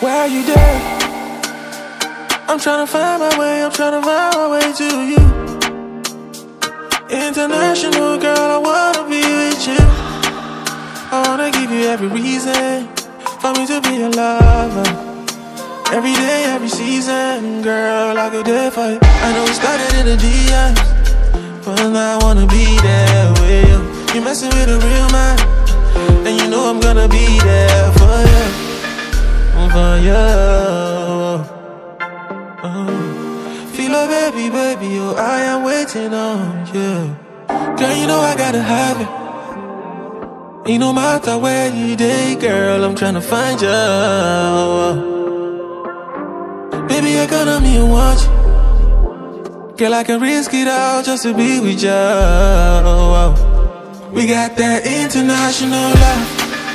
Where are you there? I'm tryna find my way, I'm tryna find my way to you. International girl, I wanna be with you. I wanna give you every reason for me to be your lover. Every day, every season, girl, I go there for you. I know we started in the DMs, but now I wanna be there with you. You messing with a real man, and you know I'm gonna be there for you. For you. Feel a baby, baby, oh, I am waiting on you. Girl, you know I gotta have it. Ain't no matter where you day, girl, I'm tryna find you. Baby, you're gonna me and watch. Girl, I can risk it all just to be with you. We got that international love.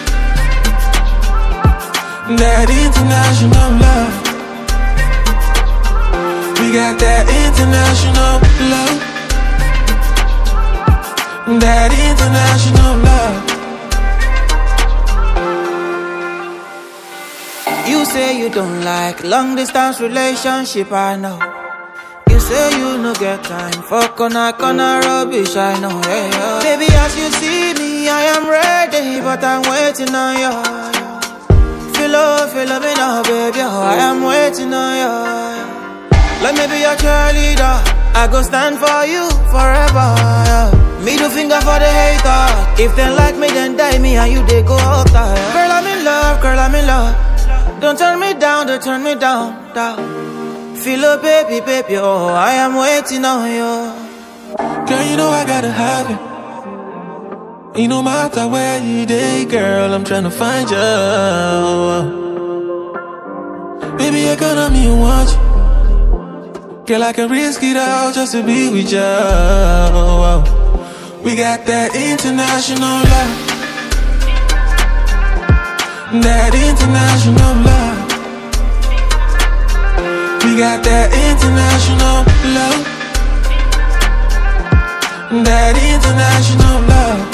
That international love. We got that international love. That international love. You say you don't like long distance relationship, I know. You say you no get time for corner rubbish, I know, yeah. Baby, as you see me, I am ready, but I'm waiting on you. Feel me now, baby, I am waiting on you. Let me be your cheerleader, I go stand for you forever, yeah. Middle finger for the hater. If they like me, then die me, and you they go out there. Girl, I'm in love, girl, I'm in love. Don't turn me down, don't turn me down, down. Feel a baby, baby, oh, I am waiting on you. Girl, you know I gotta have it. Ain't no matter where you day, girl, I'm tryna find you. Baby, you're gonna me and watch. Girl, I can risk it all just to be with you. We got that international love. That international love. We got that international love. That international love.